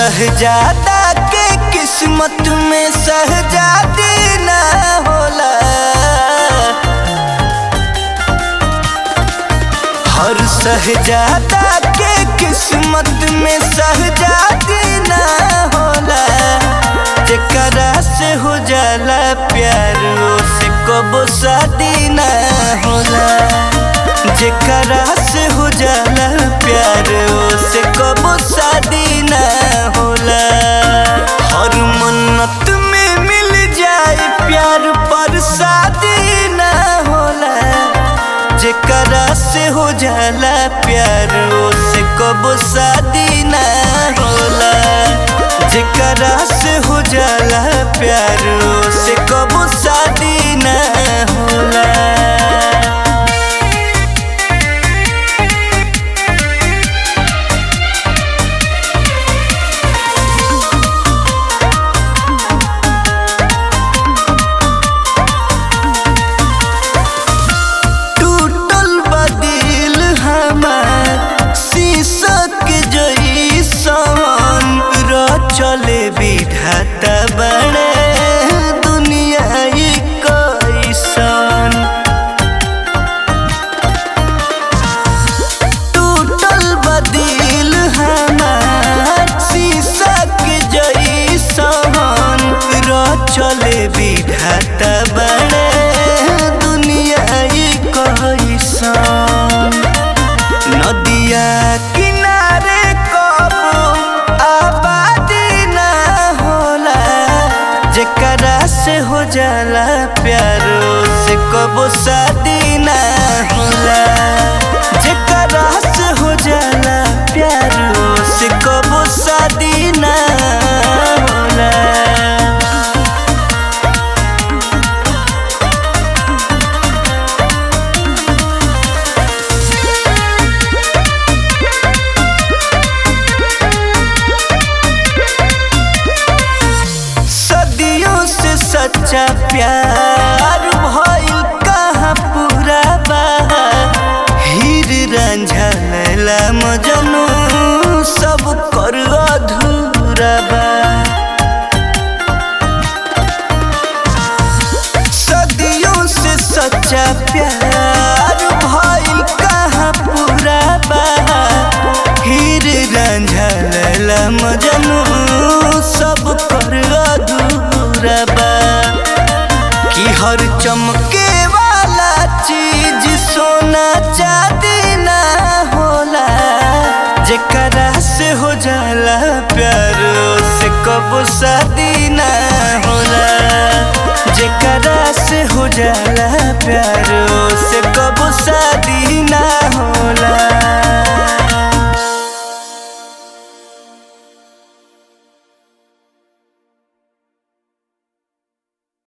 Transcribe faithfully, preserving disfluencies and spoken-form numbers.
शहजादा के किस्मत में शहजादी ना होला। हर शहजादा के किस्मत में शहजादी ना होला। जेकरा से हो जाला प्यार से कबो शादी ना होला। जेकरा से हो जाला प्यार से कबो शादी ना होला। हर मन्नत में मिल जाए प्यार पर शादी ना होला। जेकरा से हो जाला प्यार से कबो शादी ना होला। जेकरा से हो जाला प्यार से कबो शादी ना होला। चले विधाता बड़े दुनिया कैसन। टूटल बदिल हमार शीशा के जैसन। चले विधाता बड़े दुनिया कैसन। नदिया किनारे जेकरा से हो जाला प्यार से कबो शादी ना होला। जेकरा से हो जाला प्यार से कबो शादी ना होला। सच्चा प्यार भइल कहाँ पूरा बा। हीर रांझा लैला मजनू सब कर अधूरा बा। सदियों से सच्चा प्यार भइल कहाँ पूरा बा। हीर रांझा लैला मजनू सब कर अधूरा बा। कि हर चमके वाला चीज सोना चांदी ना होला। जेकरा से हो जाला प्यार से कबो शादी ना होला। जेकरा से हो जाला प्यार से